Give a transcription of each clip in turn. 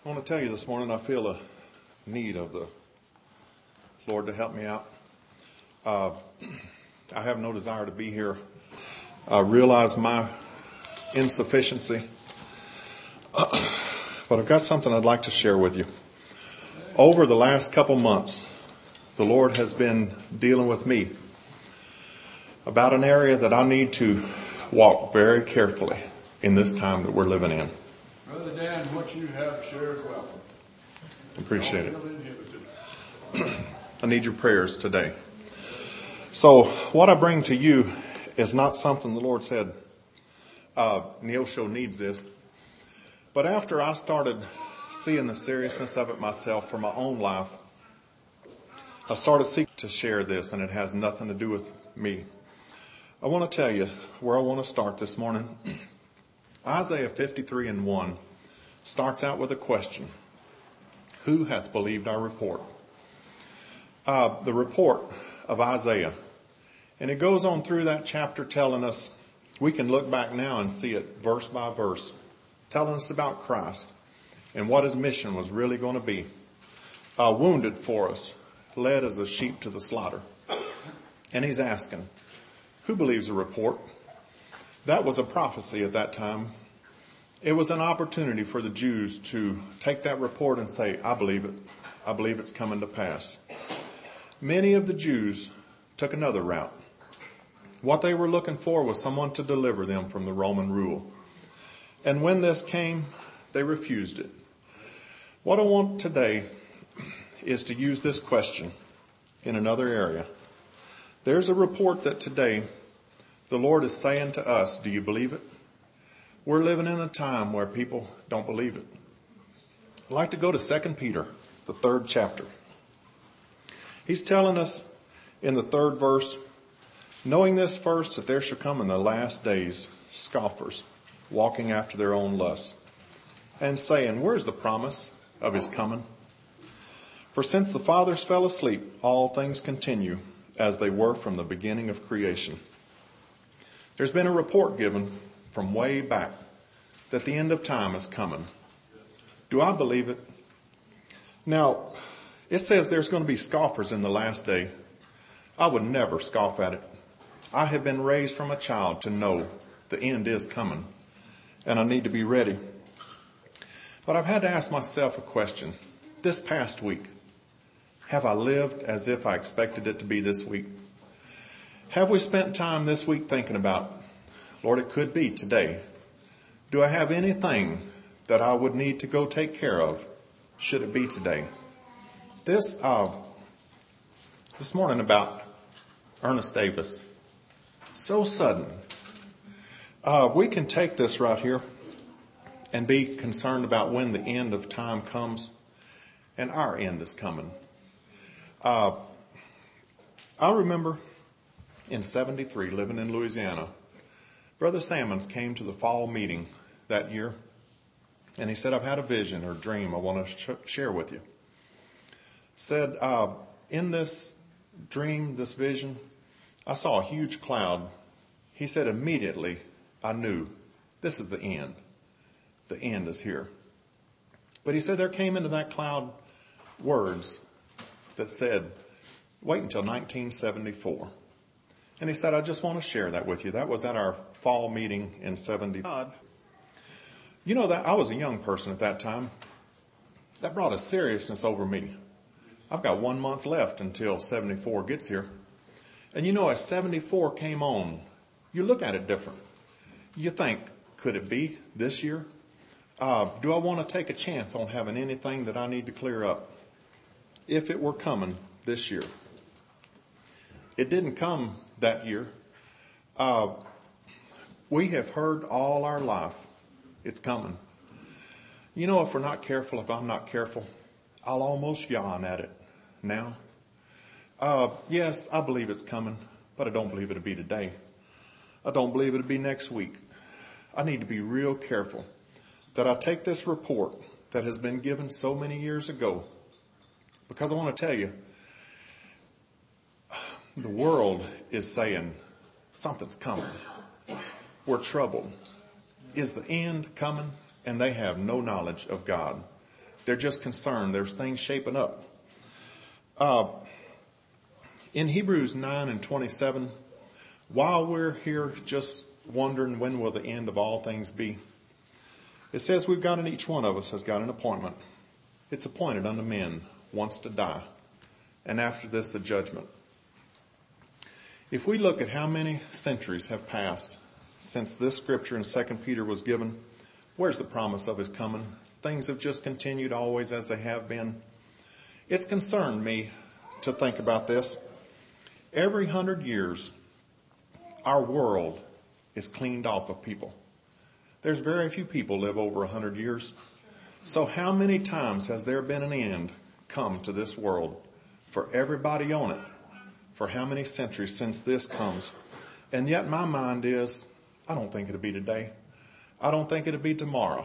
I want to tell you this morning, I feel a need of the Lord to help me out. I have no desire to be here. I realize my insufficiency. But I've got something I'd like to share with you. Over the last couple months, the Lord has been dealing with me about an area that I need to walk very carefully in this time that we're living in. Brother Dan, what you have shared is welcome. Appreciate it. I need your prayers today. So what I bring to you is not something the Lord said, Neosho needs this. But after I started seeing the seriousness of it myself for my own life, I started seeking to share this, and it has nothing to do with me. I want to tell you where I want to start this morning. Isaiah 53:1 starts out with a question. Who hath believed our report? The report of Isaiah. And it goes on through that chapter telling us, we can look back now and see it verse by verse, telling us about Christ and what his mission was really going to be. Wounded for us, led as a sheep to the slaughter. And he's asking, who believes the report? That was a prophecy at that time. It was an opportunity for the Jews to take that report and say, I believe it. I believe it's coming to pass. Many of the Jews took another route. What they were looking for was someone to deliver them from the Roman rule. And when this came, they refused it. What I want today is to use this question in another area. There's a report that today the Lord is saying to us, do you believe it? We're living in a time where people don't believe it. I'd like to go to 2 Peter, the 3rd chapter. He's telling us in the 3rd verse, knowing this first, that there shall come in the last days scoffers, walking after their own lusts, and saying, where's the promise of his coming? For since the fathers fell asleep, all things continue as they were from the beginning of creation. There's been a report given from way back that the end of time is coming. Do I believe it? Now, it says there's going to be scoffers in the last day. I would never scoff at it. I have been raised from a child to know the end is coming, and I need to be ready. But I've had to ask myself a question. This past week, have I lived as if I expected it to be this week? Have we spent time this week thinking about, Lord, it could be today. Do I have anything that I would need to go take care of? Should it be today? This morning about Ernest Davis. So sudden. We can take this right here and be concerned about when the end of time comes, and our end is coming. I remember in 73, living in Louisiana, Brother Sammons came to the fall meeting that year, and he said, I've had a vision or dream I want to share with you. Said, in this dream, this vision, I saw a huge cloud. He said, immediately I knew this is the end. The end is here. But he said there came into that cloud words that said, wait until 1974. And he said, I just want to share that with you. That was at our fall meeting in 70. You know that I was a young person at that time. That brought a seriousness over me. I've got 1 month left until 74 gets here. And you know, as 74 came on, you look at it different. You think, could it be this year? Do I want to take a chance on having anything that I need to clear up? If it were coming this year. It didn't come that year. We have heard all our life, it's coming. You know, if we're not careful, if I'm not careful, I'll almost yawn at it now. Yes, I believe it's coming, but I don't believe it'll be today. I don't believe it'll be next week. I need to be real careful that I take this report that has been given so many years ago, because I want to tell you, the world is saying something's coming. We're troubled. Is the end coming? And they have no knowledge of God. They're just concerned. There's things shaping up. In Hebrews 9 and 27, while we're here just wondering when will the end of all things be, it says we've got, and each one of us has got an appointment. It's appointed unto men once to die, and after this the judgment. If we look at how many centuries have passed since this scripture in 2 Peter was given, where's the promise of his coming? Things have just continued always as they have been. It's concerned me to think about this. Every 100 years, our world is cleaned off of people. There's very few people live over 100 years. So how many times has there been an end come to this world for everybody on it? For how many centuries since this comes? And yet my mind is, I don't think it'll be today. I don't think it'll be tomorrow.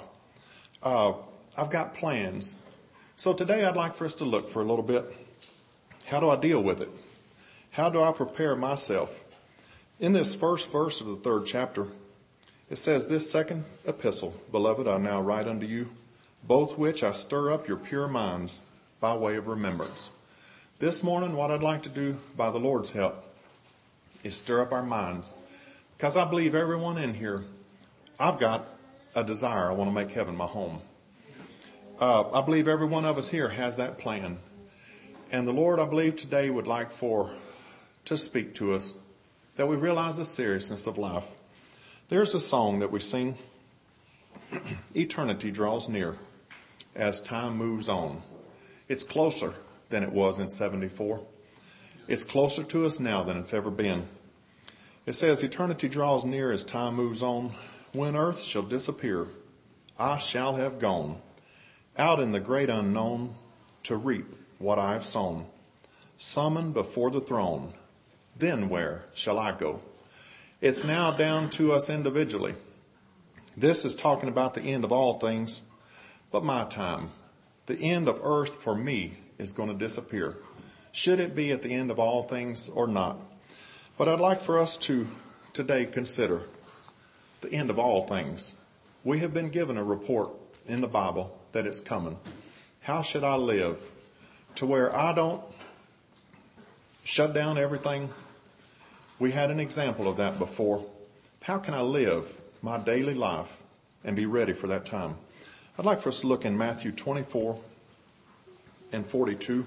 I've got plans. So today I'd like for us to look for a little bit. How do I deal with it? How do I prepare myself? In this first verse of the 3rd chapter, it says, this second epistle, beloved, I now write unto you, both which I stir up your pure minds by way of remembrance. This morning, what I'd like to do by the Lord's help is stir up our minds. Because I believe everyone in here, I've got a desire. I want to make heaven my home. I believe every one of us here has that plan. And the Lord, I believe, today would like to speak to us, that we realize the seriousness of life. There's a song that we sing, eternity draws near as time moves on. It's closer than it was in 74. It's closer to us now than it's ever been. It says, eternity draws near as time moves on. When earth shall disappear, I shall have gone out in the great unknown to reap what I have sown. Summoned before the throne, then where shall I go? It's now down to us individually. This is talking about the end of all things, but my time. The end of earth for me is going to disappear. Should it be at the end of all things or not? But I'd like for us to today consider the end of all things. We have been given a report in the Bible that it's coming. How should I live to where I don't shut down everything? We had an example of that before. How can I live my daily life and be ready for that time? I'd like for us to look in Matthew 24 and 42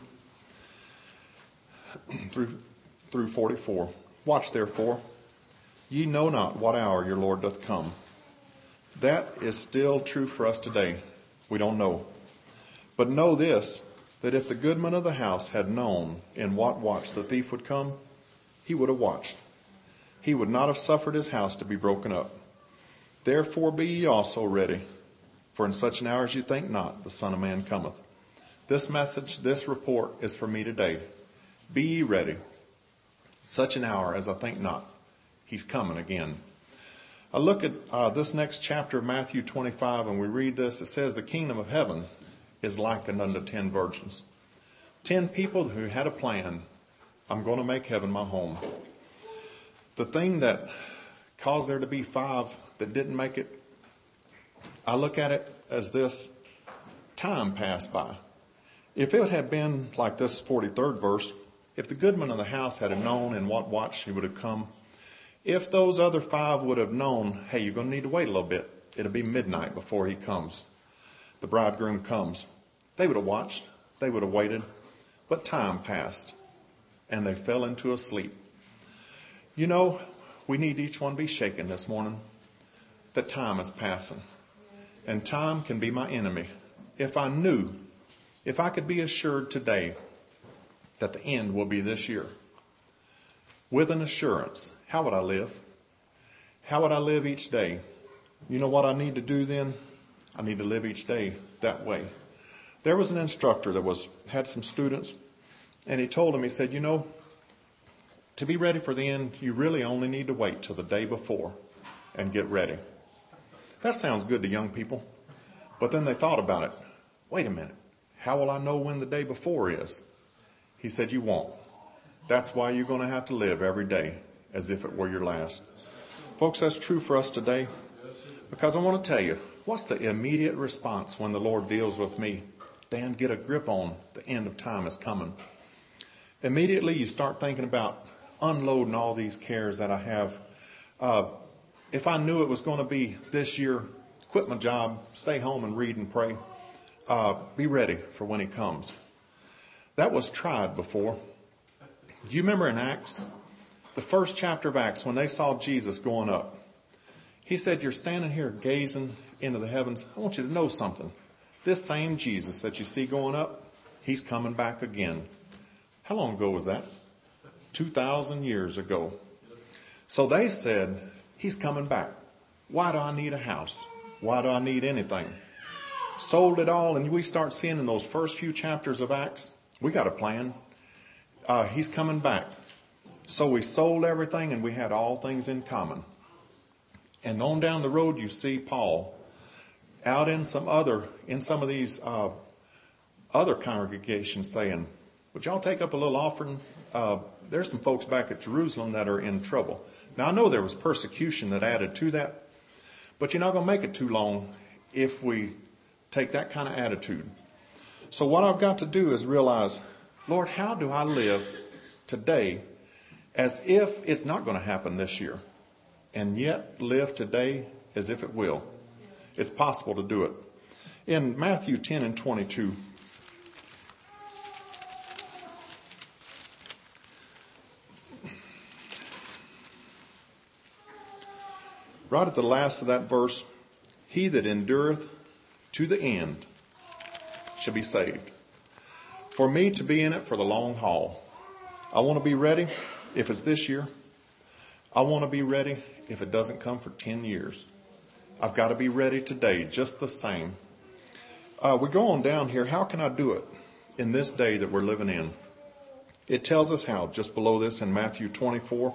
through 44. Watch therefore, ye know not what hour your Lord doth come. That is still true for us today. We don't know. But know this, that if the goodman of the house had known in what watch the thief would come, he would have watched. He would not have suffered his house to be broken up. Therefore be ye also ready, for in such an hour as you think not, the Son of Man cometh. This message, this report is for me today. Be ye ready. Such an hour as I think not. He's coming again. I look at this next chapter of Matthew 25 and we read this. It says the kingdom of heaven is likened unto 10 virgins. 10 people who had a plan. I'm going to make heaven my home. The thing that caused there to be 5 that didn't make it, I look at it as this: time passed by. If it had been like this 43rd verse, if the goodman of the house had known in what watch he would have come, if those other 5 would have known, hey, you're going to need to wait a little bit. It'll be midnight before he comes. The bridegroom comes. They would have watched. They would have waited. But time passed, and they fell into a sleep. You know, we need each one to be shaken this morning that time is passing. And time can be my enemy. If I could be assured today that the end will be this year, with an assurance, how would I live? How would I live each day? You know what I need to do then? I need to live each day that way. There was an instructor that had some students, and he told them, he said, you know, to be ready for the end, you really only need to wait till the day before and get ready. That sounds good to young people. But then they thought about it. Wait a minute. How will I know when the day before is? He said, you won't. That's why you're going to have to live every day as if it were your last. Folks, that's true for us today. Because I want to tell you, what's the immediate response when the Lord deals with me? Dan, get a grip on. The end of time is coming. Immediately you start thinking about unloading all these cares that I have. If I knew it was going to be this year, quit my job, stay home and read and pray. Be ready for when he comes. That was tried before. Do you remember in Acts? The first chapter of Acts, when they saw Jesus going up, he said, you're standing here gazing into the heavens. I want you to know something. This same Jesus that you see going up, he's coming back again. How long ago was that? 2,000 years ago. So they said, he's coming back. Why do I need a house? Why do I need anything? Sold it all, and we start seeing in those first few chapters of Acts, we got a plan. He's coming back. So we sold everything and we had all things in common. And on down the road you see Paul out in some of these other congregations saying, would y'all take up a little offering? There's some folks back at Jerusalem that are in trouble. Now I know there was persecution that added to that, but you're not going to make it too long if we take that kind of attitude. So what I've got to do is realize, Lord, how do I live today as if it's not going to happen this year, and yet live today as if it will? It's possible to do it. In Matthew 10 and 22, right at the last of that verse, he that endureth to the end shall be saved. For me to be in it for the long haul, I want to be ready if it's this year. I want to be ready if it doesn't come for 10 years. I've got to be ready today, just the same. We go on down here. How can I do it in this day that we're living in? It tells us how, just below this in Matthew 24,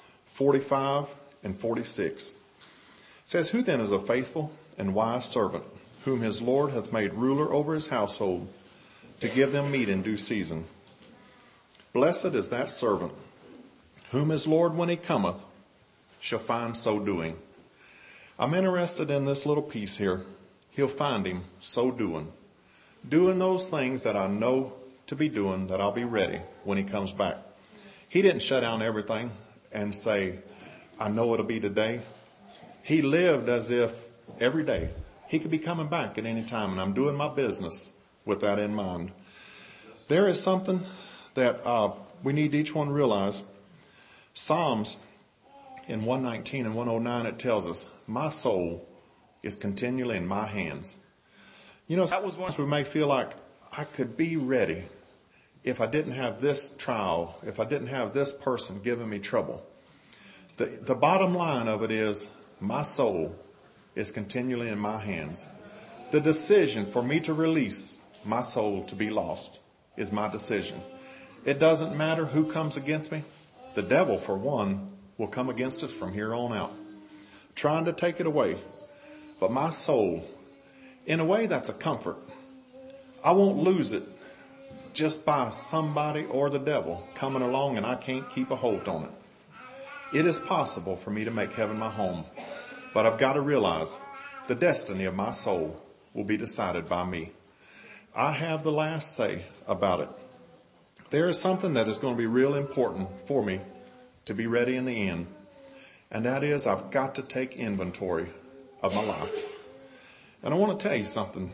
45 and 46. It says, who then is a faithful and wise servant, whom his Lord hath made ruler over his household, to give them meat in due season? Blessed is that servant, whom his Lord, when he cometh, shall find so doing. I'm interested in this little piece here. He'll find him so doing those things that I know to be doing, that I'll be ready when he comes back. He didn't shut down everything and say, I know it'll be today. He lived as if every day he could be coming back at any time, and I'm doing my business with that in mind. There is something that we need each one realize. Psalms in 119 and 109, it tells us, my soul is continually in my hands. You know, that was once we may feel like I could be ready if I didn't have this trial, if I didn't have this person giving me trouble. The bottom line of it is, my soul is continually in my hands. The decision for me to release my soul to be lost is my decision. It doesn't matter who comes against me. The devil, for one, will come against us from here on out, trying to take it away. But my soul, in a way, that's a comfort. I won't lose it just by somebody or the devil coming along and I can't keep a hold on it. It is possible for me to make heaven my home, but I've got to realize the destiny of my soul will be decided by me. I have the last say about it. There is something that is going to be real important for me to be ready in the end, and that is I've got to take inventory of my life. And I want to tell you something.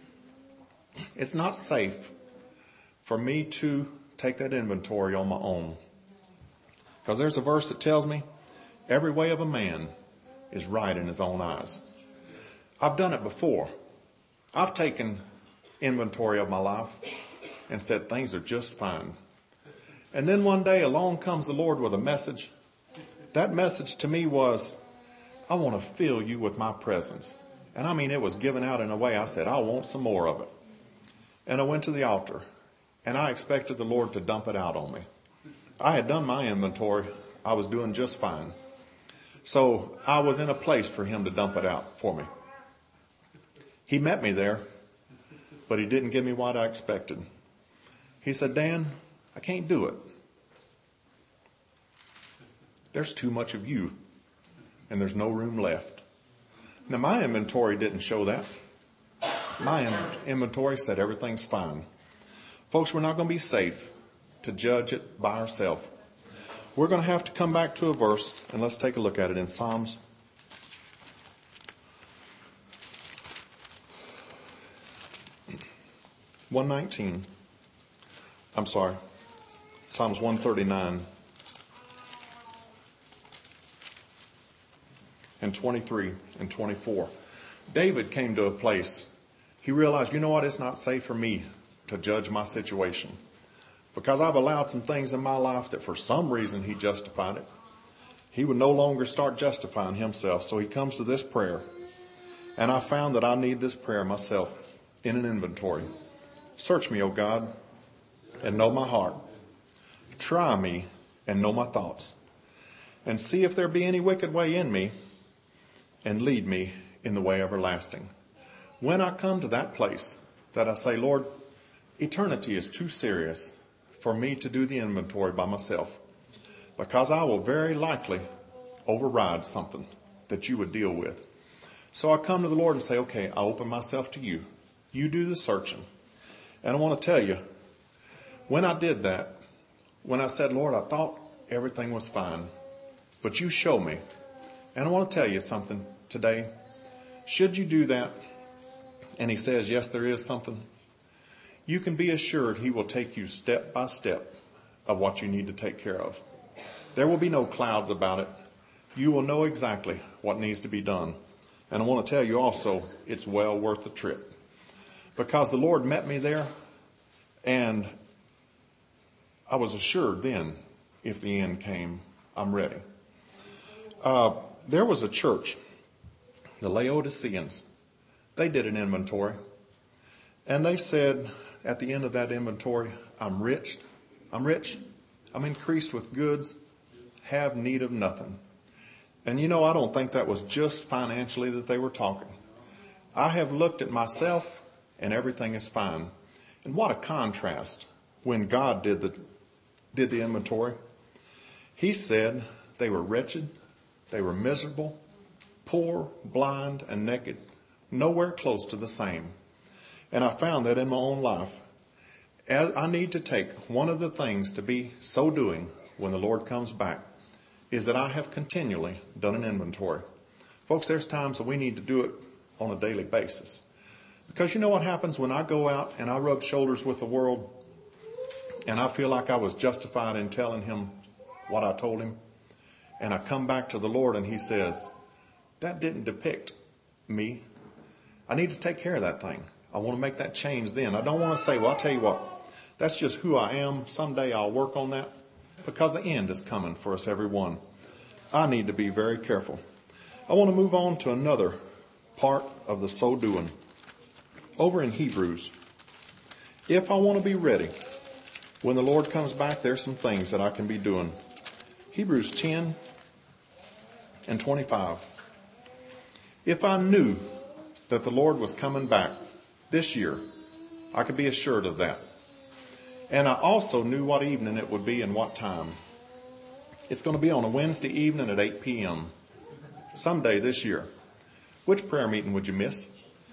It's not safe for me to take that inventory on my own, because there's a verse that tells me every way of a man is right in his own eyes. I've done it before. I've taken inventory of my life and said things are just fine. And then one day along comes the Lord with a message. That message to me was, I want to fill you with my presence. And I mean, it was given out in a way I said, I want some more of it. And I went to the altar and I expected the Lord to dump it out on me. I had done my inventory. I was doing just fine. So I was in a place for him to dump it out for me. He met me there, but he didn't give me what I expected. He said, Dan, I can't do it. There's too much of you, and there's no room left. Now, my inventory didn't show that. My inventory said everything's fine. Folks, we're not going to be safe to judge it by ourselves. We're going to have to come back to a verse, and let's take a look at it in Psalms 119. I'm sorry, Psalms 139 and 23 and 24. David came to a place, he realized, you know what, it's not safe for me to judge my situation. Because I've allowed some things in my life that for some reason he justified it. He would no longer start justifying himself. So he comes to this prayer. And I found that I need this prayer myself in an inventory. Search me, O God, and know my heart. Try me and know my thoughts. And see if there be any wicked way in me, and lead me in the way everlasting. When I come to that place that I say, Lord, eternity is too serious for me to do the inventory by myself, because I will very likely override something that you would deal with. So I come to the Lord and say, okay, I open myself to you. You do the searching. And I want to tell you, when I did that, when I said, Lord, I thought everything was fine, but you show me. And I want to tell you something today. Should you do that, and he says, yes, there is something, you can be assured he will take you step by step of what you need to take care of. There will be no clouds about it. You will know exactly what needs to be done. And I want to tell you also, it's well worth the trip. Because the Lord met me there, and I was assured then, if the end came, I'm ready. There was a church, the Laodiceans. They did an inventory. And they said, at the end of that inventory, I'm rich. I'm increased with goods, have need of nothing. And you know, I don't think that was just financially that they were talking. I have looked at myself and everything is fine. And what a contrast when God did the inventory. He said they were wretched, they were miserable, poor, blind, and naked, nowhere close to the same. And I found that in my own life. I need to take one of the things to be so doing when the Lord comes back is that I have continually done an inventory. Folks, there's times that we need to do it on a daily basis. Because you know what happens when I go out and I rub shoulders with the world and I feel like I was justified in telling him what I told him, and I come back to the Lord and he says, that didn't depict me. I need to take care of that thing. I want to make that change then. I don't want to say, well, I'll tell you what, that's just who I am. Someday I'll work on that, because the end is coming for us, everyone. I need to be very careful. I want to move on to another part of the so doing. Over in Hebrews, if I want to be ready, when the Lord comes back, there's some things that I can be doing. Hebrews 10 and 25. If I knew that the Lord was coming back this year, I could be assured of that. And I also knew what evening it would be and what time. It's going to be on a Wednesday evening at 8 p.m. someday this year. Which prayer meeting would you miss?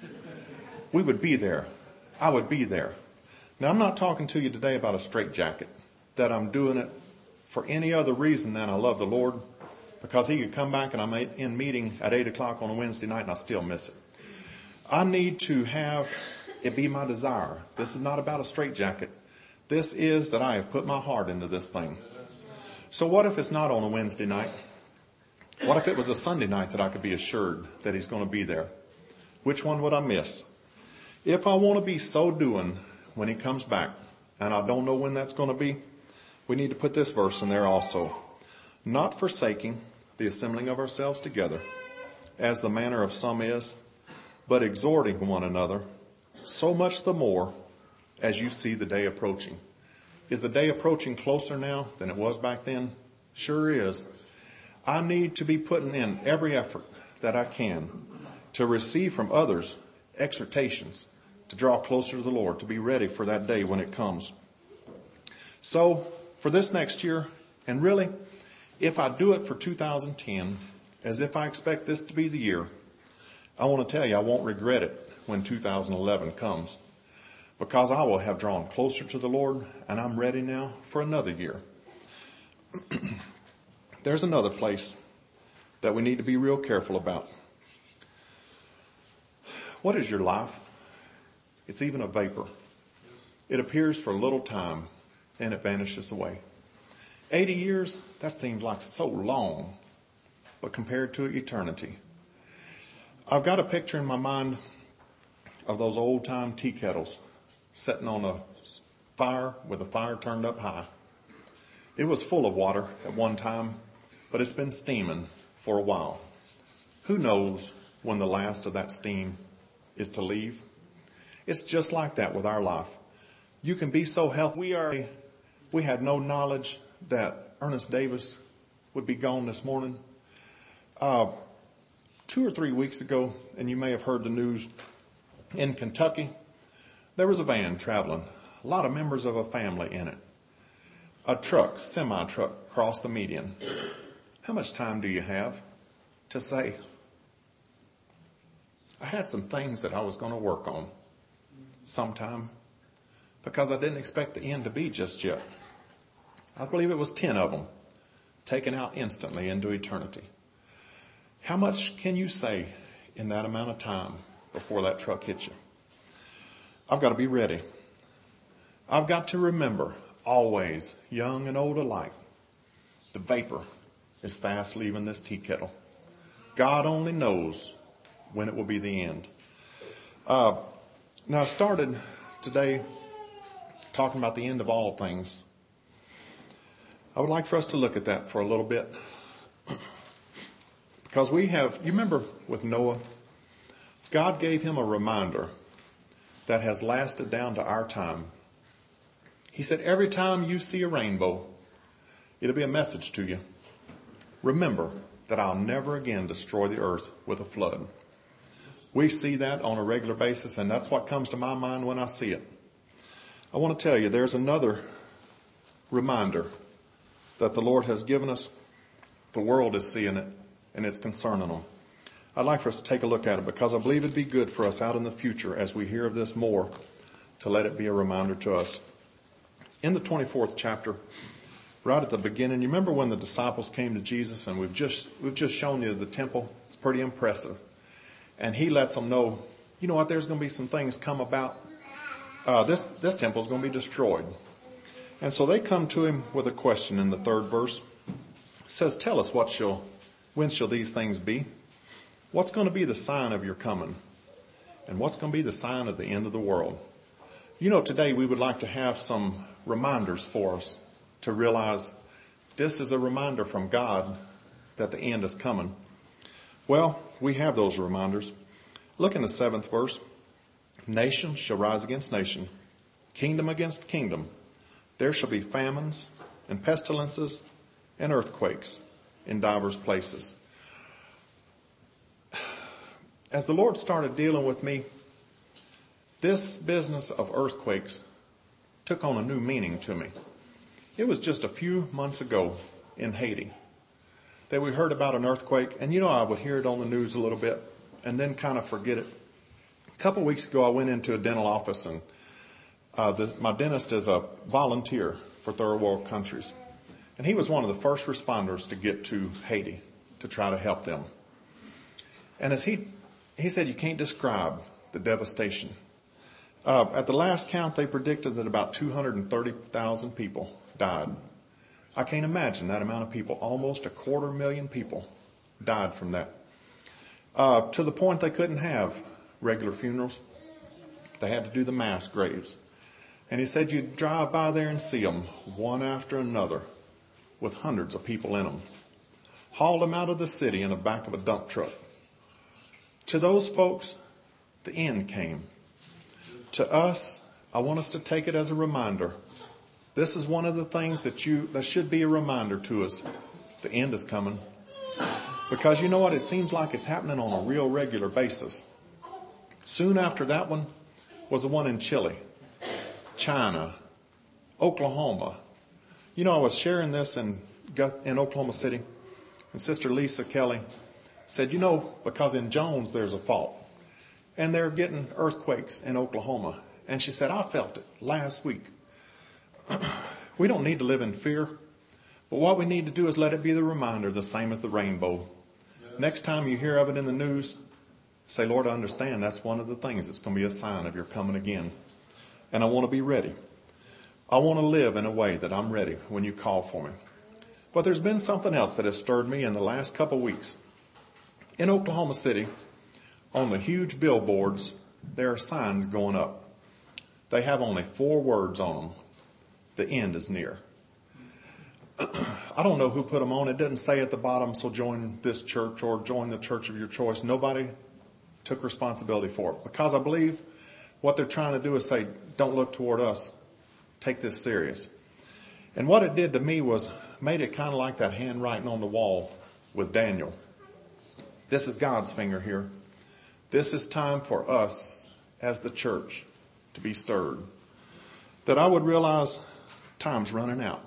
We would be there. I would be there. Now, I'm not talking to you today about a straitjacket, that I'm doing it for any other reason than I love the Lord, because he could come back and I'm in meeting at 8 o'clock on a Wednesday night and I still miss it. I need to have it be my desire. This is not about a straitjacket. This is that I have put my heart into this thing. So what if it's not on a Wednesday night? What if it was a Sunday night that I could be assured that he's going to be there? Which one would I miss? If I want to be so doing when he comes back, and I don't know when that's going to be, we need to put this verse in there also. Not forsaking the assembling of ourselves together, as the manner of some is, but exhorting one another, so much the more as you see the day approaching. Is the day approaching closer now than it was back then? Sure is. I need to be putting in every effort that I can to receive from others exhortations to draw closer to the Lord, to be ready for that day when it comes. So for this next year, and really, if I do it for 2010, as if I expect this to be the year, I want to tell you I won't regret it when 2011 comes, because I will have drawn closer to the Lord, and I'm ready now for another year. There's another place that we need to be real careful about. What is your life? It's even a vapor. It appears for a little time, and it vanishes away. 80 years, that seems like so long, but compared to eternity. I've got a picture in my mind of those old-time tea kettles sitting on a fire with the fire turned up high. It was full of water at one time, but it's been steaming for a while. Who knows when the last of that steam is to leave? It's just like that with our life. You can be so healthy. We had no knowledge that Ernest Davis would be gone this morning. 2 or 3 weeks ago, and you may have heard the news, in Kentucky, there was a van traveling, a lot of members of a family in it. A truck, semi-truck, crossed the median. How much time do you have to say, I had some things that I was going to work on sometime, because I didn't expect the end to be just yet. I believe it was 10 of them taken out instantly into eternity. How much can you say in that amount of time before that truck hits you? I've got to be ready. I've got to remember, always, young and old alike, the vapor is fast leaving this tea kettle. God only knows when it will be the end. Now, I started today talking about the end of all things. I would like for us to look at that for a little bit. Because you remember with Noah, God gave him a reminder that has lasted down to our time. He said, every time you see a rainbow, it'll be a message to you. Remember that I'll never again destroy the earth with a flood. We see that on a regular basis, and that's what comes to my mind when I see it. I want to tell you, there's another reminder that the Lord has given us. The world is seeing it, and it's concerning them. I'd like for us to take a look at it, because I believe it'd be good for us out in the future as we hear of this more to let it be a reminder to us. In the 24th chapter, right at the beginning, you remember when the disciples came to Jesus, and we've just shown you the temple. It's pretty impressive. And he lets them know, you know what, there's going to be some things come about. This temple is going to be destroyed. And so they come to him with a question in the 3rd verse. It says, tell us when shall these things be? What's going to be the sign of your coming? And what's going to be the sign of the end of the world? You know, today we would like to have some reminders for us to realize this is a reminder from God that the end is coming. Well, we have those reminders. Look in the 7th verse. Nation shall rise against nation, kingdom against kingdom. There shall be famines and pestilences and earthquakes in divers places. As the Lord started dealing with me, this business of earthquakes took on a new meaning to me. It was just a few months ago in Haiti that we heard about an earthquake, and I would hear it on the news a little bit and then kind of forget it. A couple of weeks ago, I went into a dental office, and my dentist is a volunteer for Third World countries, and he was one of the first responders to get to Haiti to try to help them. And as he said, you can't describe the devastation. At the last count, they predicted that about 230,000 people died. I can't imagine that amount of people. Almost 250,000 people died from that. To the point they couldn't have regular funerals. They had to do the mass graves. And he said you'd drive by there and see them, one after another, with hundreds of people in them. Hauled them out of the city in the back of a dump truck. To those folks, the end came. To us, I want us to take it as a reminder. This is one of the things that should be a reminder to us. The end is coming. Because you know what? It seems like it's happening on a real regular basis. Soon after that one was the one in Chile, China, Oklahoma. I was sharing this in Oklahoma City, and Sister Lisa Kelly said, because in Jones there's a fault. and they're getting earthquakes in Oklahoma. And she said, I felt it last week. We don't need to live in fear, but what we need to do is let it be the reminder, the same as the rainbow. Next time you hear of it in the news, say, Lord, I understand that's one of the things that's going to be a sign of your coming again. And I want to be ready. I want to live in a way that I'm ready when you call for me. But there's been something else that has stirred me in the last couple of weeks. In Oklahoma City, on the huge billboards, there are signs going up. They have only 4 words on them. The end is near. I don't know who put them on. It doesn't say at the bottom, so join this church or join the church of your choice. Nobody took responsibility for it. Because I believe what they're trying to do is say, don't look toward us. Take this serious. And what it did to me was made it kind of like that handwriting on the wall with Daniel. This is God's finger here. This is time for us as the church to be stirred. That I would realize time's running out.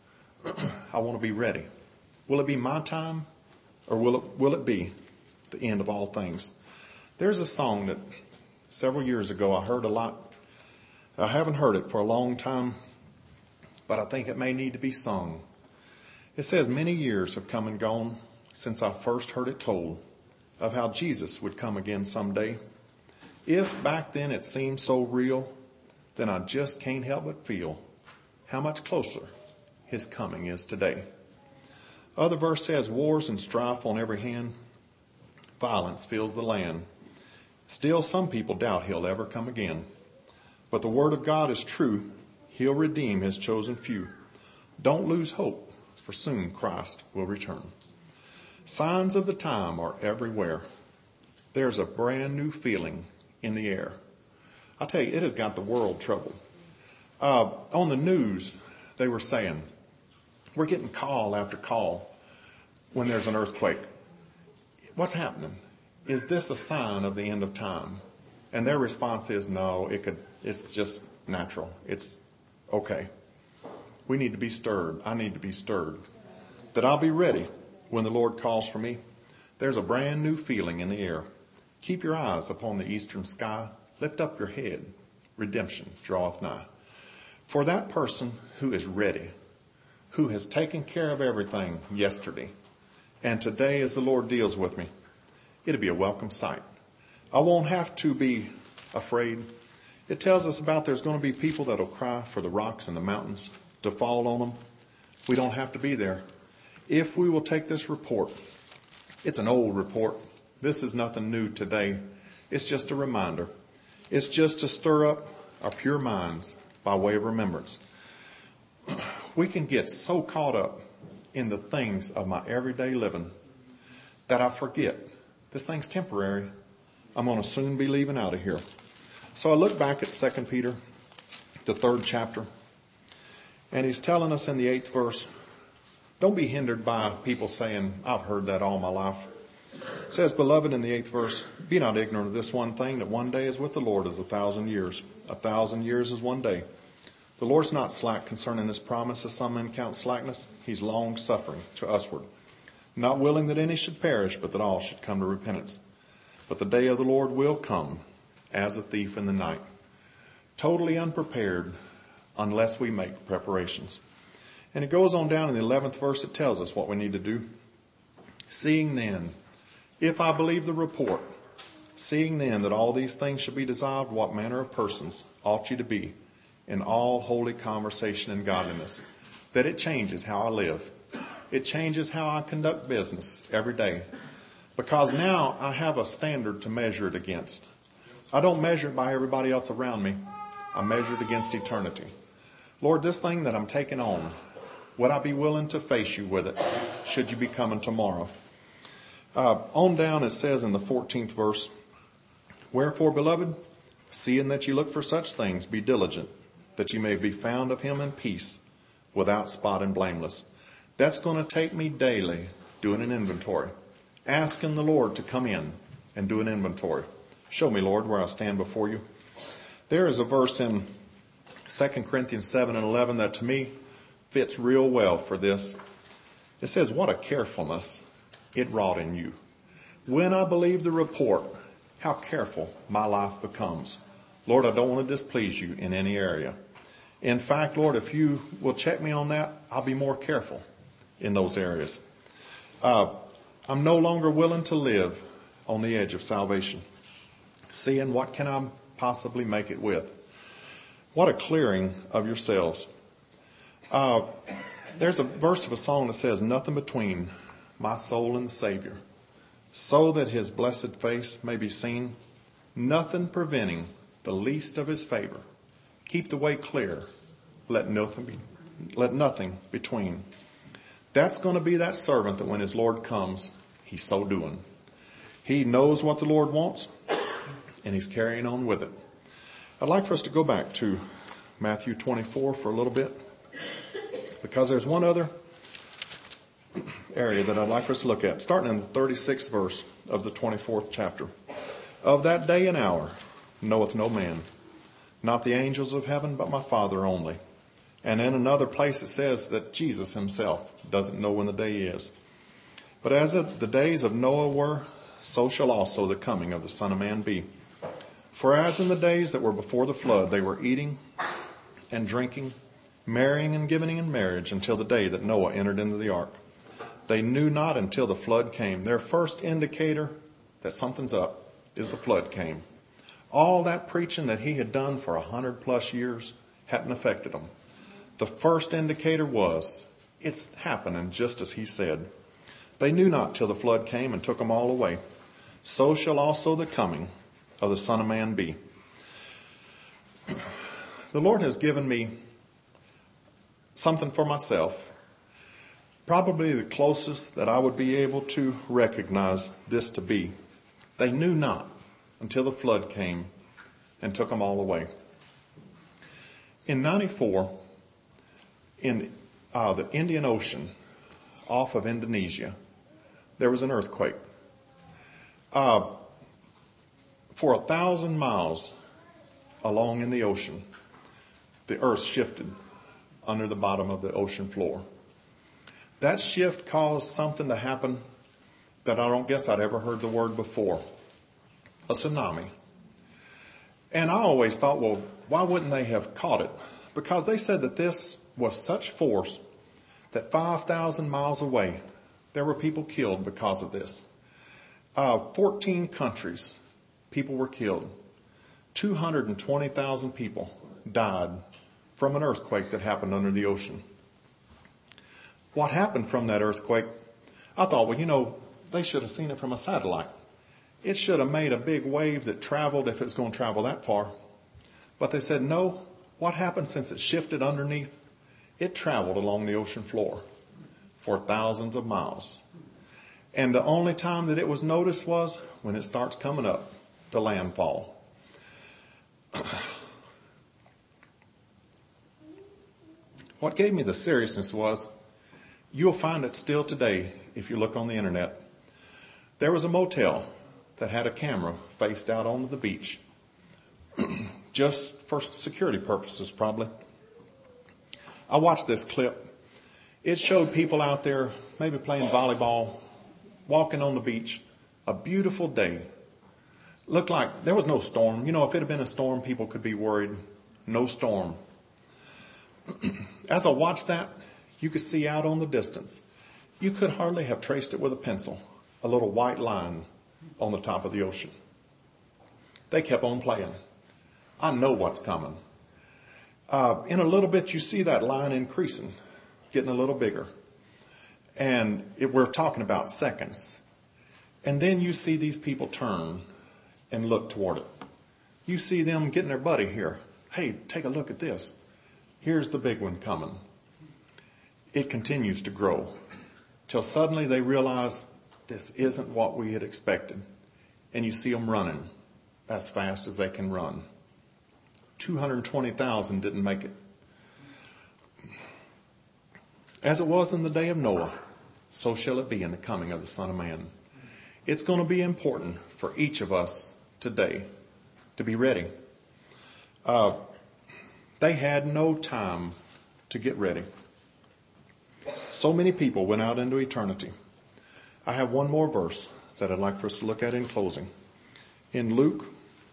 I want to be ready. Will it be my time, or will it be the end of all things? There's a song that several years ago I heard a lot. I haven't heard it for a long time, but I think it may need to be sung. It says, many years have come and gone since I first heard it told of how Jesus would come again someday. If back then it seemed so real, then I just can't help but feel how much closer his coming is today. Other verse says, wars and strife on every hand, violence fills the land. Still some people doubt he'll ever come again. But the word of God is true. He'll redeem his chosen few. Don't lose hope, for soon Christ will return. Signs of the time are everywhere. There's a brand new feeling in the air. I tell you, it has got the world troubled. On the news, they were saying, we're getting call after call when there's an earthquake. What's happening? Is this a sign of the end of time? And their response is, no, it's just natural. It's okay. We need to be stirred. I need to be stirred. That I'll be ready when the Lord calls for me. There's a brand new feeling in the air. Keep your eyes upon the eastern sky. Lift up your head. Redemption draweth nigh. For that person who is ready, who has taken care of everything yesterday, and today as the Lord deals with me, it'll be a welcome sight. I won't have to be afraid. It tells us about there's going to be people that'll cry for the rocks and the mountains to fall on them. We don't have to be there. If we will take this report, it's an old report. This is nothing new today. It's just a reminder. It's just to stir up our pure minds by way of remembrance. We can get so caught up in the things of my everyday living that I forget this thing's temporary. I'm going to soon be leaving out of here. So I look back at 2 Peter, the 3rd chapter, and he's telling us in the 8th verse, don't be hindered by people saying, I've heard that all my life. It says, beloved, in the 8th verse, be not ignorant of this one thing, that one day is with the Lord as 1,000 years. 1,000 years is one day. The Lord's not slack concerning his promise, as some men count slackness. He's long suffering to usward, not willing that any should perish, but that all should come to repentance. But the day of the Lord will come as a thief in the night, totally unprepared unless we make preparations. And it goes on down in the 11th verse. It tells us what we need to do. Seeing then, if I believe the report, seeing then that all these things shall be dissolved, what manner of persons ought ye to be in all holy conversation and godliness? That it changes how I live. It changes how I conduct business every day. Because now I have a standard to measure it against. I don't measure it by everybody else around me. I measure it against eternity. Lord, this thing that I'm taking on, would I be willing to face you with it should you be coming tomorrow? On down it says in the 14th verse, wherefore, beloved, seeing that you look for such things, be diligent, that you may be found of him in peace, without spot and blameless. That's going to take me daily doing an inventory, asking the Lord to come in and do an inventory. Show me, Lord, where I stand before you. There is a verse in 2 Corinthians 7 and 11 that to me fits real well for this. It says, what a carefulness it wrought in you. When I believed the report, how careful my life becomes. Lord, I don't want to displease you in any area. In fact, Lord, if you will check me on that, I'll be more careful in those areas. I'm no longer willing to live on the edge of salvation, seeing what can I possibly make it with. What a clearing of yourselves. There's a verse of a song that says, nothing between my soul and the Savior, so that his blessed face may be seen, nothing preventing the least of his favor. Keep the way clear, let nothing between. That's going to be that servant that when his Lord comes, he's so doing. He knows what the Lord wants, and he's carrying on with it. I'd like for us to go back to Matthew 24 for a little bit, because there's one other area that I'd like for us to look at, starting in the 36th verse of the 24th chapter. Of that day and hour knoweth no man, not the angels of heaven, but my Father only. And in another place it says that Jesus himself doesn't know when the day is. But as the days of Noah were, so shall also the coming of the Son of Man be. For as in the days that were before the flood, they were eating and drinking, marrying and giving in marriage until the day that Noah entered into the ark. They knew not until the flood came. Their first indicator that something's up is the flood came. All that preaching that he had done for 100+ years hadn't affected them. The first indicator was, it's happening just as he said. They knew not till the flood came and took them all away. So shall also the coming of the Son of Man be. The Lord has given me something for myself, probably the closest that I would be able to recognize this to be. They knew not until the flood came and took them all away. In 94, in the Indian Ocean, off of Indonesia, there was an earthquake. For 1,000 miles along in the ocean, the earth shifted under the bottom of the ocean floor. That shift caused something to happen that I don't guess I'd ever heard the word before. A tsunami. And I always thought, well, why wouldn't they have caught it? Because they said that this was such force that 5,000 miles away, there were people killed because of this. 14 countries, people were killed. 220,000 people died from an earthquake that happened under the ocean. What happened from that earthquake? I thought, well, they should have seen it from a satellite. It should have made a big wave that traveled if it was going to travel that far. But they said, no, what happened since it shifted underneath? It traveled along the ocean floor for thousands of miles. And the only time that it was noticed was when it starts coming up, the landfall. What gave me the seriousness was, you'll find it still today if you look on the internet. There was a motel that had a camera faced out onto the beach, just for security purposes probably. I watched this clip. It showed people out there maybe playing volleyball, walking on the beach, a beautiful day. Looked like there was no storm. If it had been a storm, people could be worried. No storm. As I watched that, you could see out on the distance. You could hardly have traced it with a pencil, a little white line on the top of the ocean. They kept on playing. I know what's coming. In a little bit, you see that line increasing, getting a little bigger. And we're talking about seconds. And then you see these people turn and look toward it. You see them getting their buddy here. Hey, take a look at this. Here's the big one coming. It continues to grow till suddenly they realize this isn't what we had expected. And you see them running as fast as they can run. 220,000 didn't make it. As it was in the day of Noah, so shall it be in the coming of the Son of Man. It's going to be important for each of us today to be ready. They had no time to get ready. So many people went out into eternity. I have one more verse that I'd like for us to look at in closing. in Luke,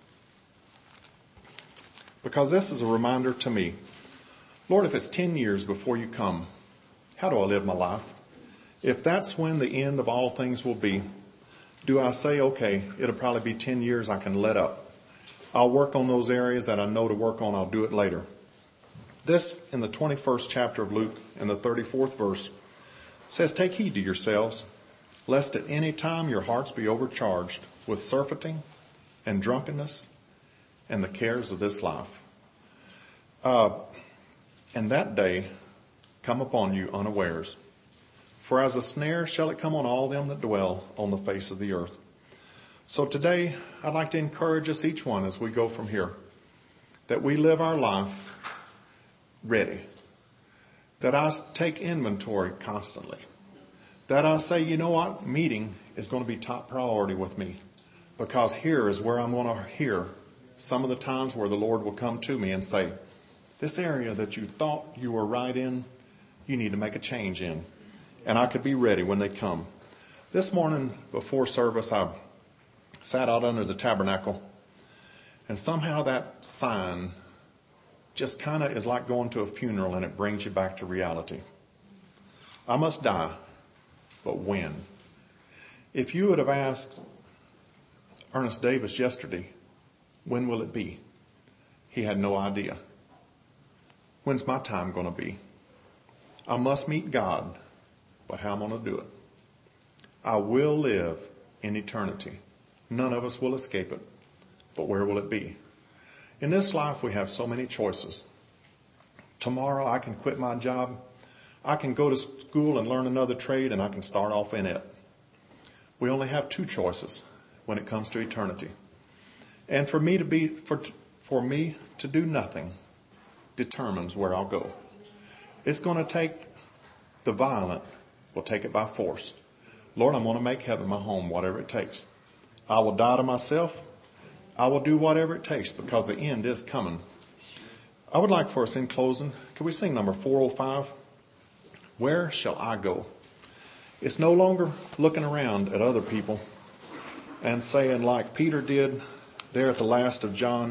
because this is a reminder to me. Lord, if it's 10 years before you come, how do I live my life? If that's when the end of all things will be, do I say, okay, it'll probably be 10 years, I can let up. I'll work on those areas that I know to work on, I'll do it later. This, in the 21st chapter of Luke, in the 34th verse, says, take heed to yourselves, lest at any time your hearts be overcharged with surfeiting and drunkenness and the cares of this life. And that day come upon you unawares. For as a snare shall it come on all them that dwell on the face of the earth. So today, I'd like to encourage us each one as we go from here, that we live our life ready. That I take inventory constantly. That I say, you know what, meeting is going to be top priority with me. Because here is where I'm going to hear some of the times where the Lord will come to me and say, this area that you thought you were right in, you need to make a change in. And I could be ready when they come. This morning before service, I sat out under the tabernacle. And somehow that sign just kind of is like going to a funeral, and it brings you back to reality. I must die, but when? If you would have asked Ernest Davis yesterday, when will it be? He had no idea. When's my time going to be? I must meet God, but how am I going to do it? I will live in eternity. None of us will escape it. But where will it be? In this life, we have so many choices. Tomorrow, I can quit my job. I can go to school and learn another trade, and I can start off in it. We only have two choices when it comes to eternity. And for me to do nothing determines where I'll go. It's going to take the violent, will take it by force. Lord, I'm going to make heaven my home, whatever it takes. I will die to myself. I will do whatever it takes because the end is coming. I would like for us in closing, could we sing number 405? Where shall I go? It's no longer looking around at other people and saying like Peter did there at the last of John,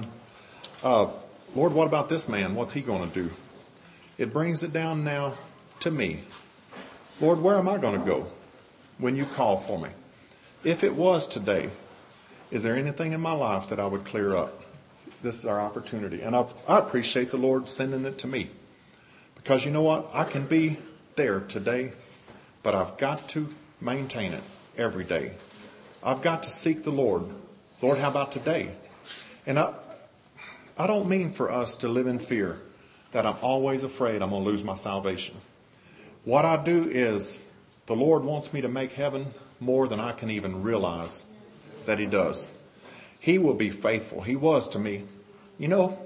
Lord, what about this man? What's he going to do? It brings it down now to me. Lord, where am I going to go when you call for me? If it was today, is there anything in my life that I would clear up? This is our opportunity. And I appreciate the Lord sending it to me. Because you know what? I can be there today, but I've got to maintain it every day. I've got to seek the Lord. Lord, how about today? And I don't mean for us to live in fear that I'm always afraid I'm going to lose my salvation. What I do is the Lord wants me to make heaven more than I can even realize that he does. He will be faithful. He was to me. You know,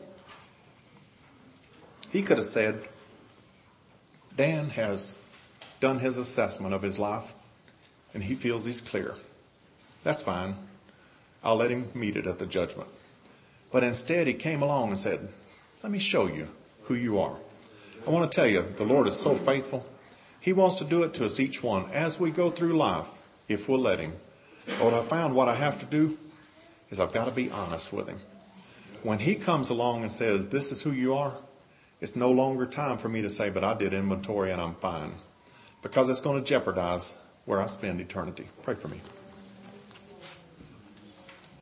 he could have said, Dan has done his assessment of his life and he feels he's clear. That's fine. I'll let him meet it at the judgment. But instead he came along and said, let me show you who you are. I want to tell you, the Lord is so faithful. He wants to do it to us each one as we go through life, if we'll let him. What I found, what I have to do is I've got to be honest with him. When he comes along and says, this is who you are, it's no longer time for me to say, but I did inventory and I'm fine. Because it's going to jeopardize where I spend eternity. Pray for me.